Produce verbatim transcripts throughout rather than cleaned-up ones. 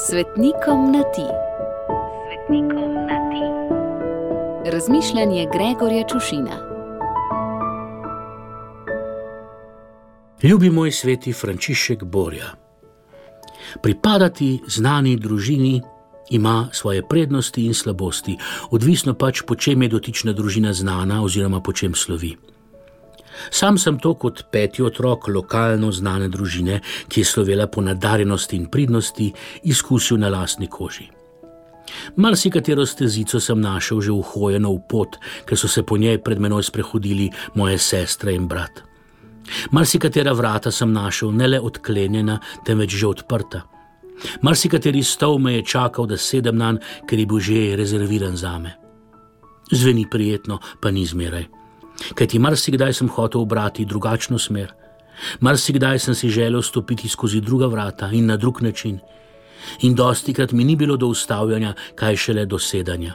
Svetnikom na ti. Svetnikom na ti. Razmišljanje Gregorja Čušina. Ljubi moj sveti Frančišek Borja. Pripadati znani družini ima svoje prednosti in slabosti, odvisno pač, po čem je dotična družina znana oziroma po čem slovi. Sam sem to kot peti otrok lokalno znane družine, ki je slovela po nadarjenosti in pridnosti, izkusil na lastni koži. Marsikatero stezico sem našel že uhojeno v pot, ker so se po njej pred menoj sprehodili moje sestre in brat. Marsikatera vrata sem našel ne le odklenjena, temveč že odprta. Marsikateri stol me je čakal, da sedem nanj, ker je bil že rezerviran zame. Zveni prijetno, pa ni zmeraj. Kajti marsikdaj sem hotel ubrati drugačno smer. Marsikdaj sem si želel stopiti skozi druga vrata in na drug način. In dostikrat mi ni bilo do ustavljanja, kaj šele do sedanja.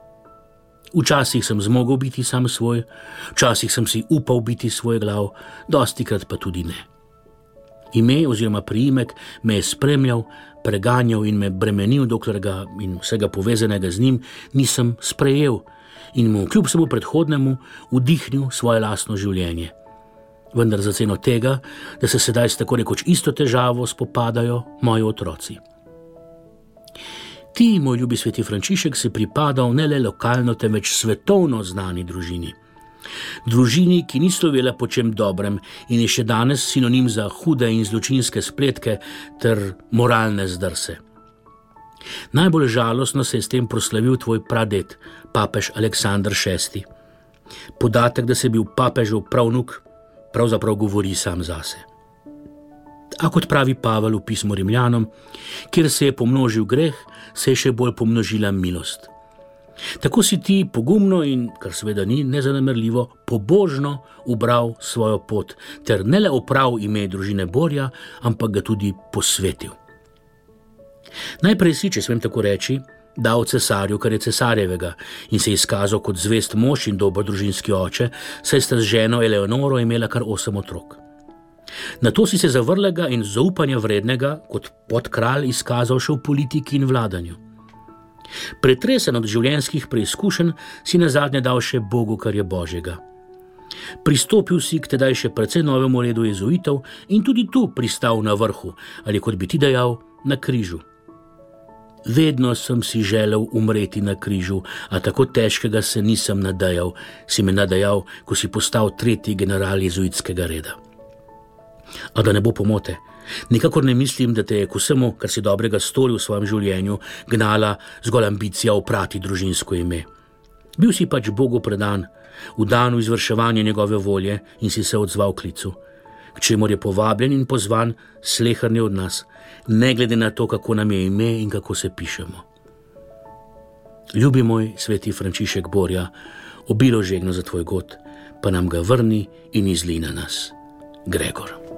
Včasih sem zmogel biti sam svoj, včasih sem si upal biti svoj glav, dostikrat pa tudi ne. Ime oziroma priimek me je spremljal, preganjal in me bremenil, dokler ga in vsega povezanega z njim nisem sprejel in mu kljub vsemu predhodnemu vdihnil svoje lastno življenje. Vendar za ceno tega, da se sedaj s tako rekoč isto težavo spopadajo moji otroci. Ti, moj ljubi sveti Frančišek, si pripadal ne le lokalno, temveč svetovno znani družini. Družini, ki ni slovela po čem dobrem in je še danes sinonim za hude in zločinske spletke ter moralne zdrse. Najbolj žalostno se je s tem proslavil tvoj praded, papež Aleksander šesti. Podatek, da se bil papežev pravnuk, pravzaprav govori sam zase. A kot pravi Pavel v pismu Rimljanom, kjer se je pomnožil greh, se je še bolj pomnožila milost. Tako si ti pogumno in, kar seveda ni nezanemarljivo, pobožno ubral svojo pot, ter ne le oprav ime družine Borja, ampak ga tudi posvetil. Najprej si, če smem tako reči, dal cesarju, kar je cesarjevega, in se izkazal kot zvest mož in dober družinski oče, saj sta z ženo Eleonoro imela kar osem otrok. Nato si se zavrlega in zaupanja vrednega kot podkralj izkazal še v politiki in vladanju. Pretresen od življenjskih preizkušenj si nazadnje dal še Bogu, kar je Božjega. Pristopil si k tedaj še precej novemu redu jezuitov in tudi tu pristal na vrhu, ali kot bi ti dejal, na križu. Vedno sem si želel umreti na križu, a tako težkega se nisem nadejal, si me nadejal, ko si postal tretji general jezuitskega reda. A da ne bo pomote, nikakor ne mislim, da te je k vsemu, kar si dobrega storil v svojem življenju, gnala zgolj ambicija oprati družinsko ime. Bil si pač Bogu predan, vdan v izvrševanje njegove volje in si se odzval klicu, k čemur je povabljen in pozvan sleherni od nas, ne glede na to, kako nam je ime in kako se pišemo. Ljubi moj sveti Frančišek Borja, obilo žegno za tvoj god, pa nam ga vrni in izli na nas. Gregor.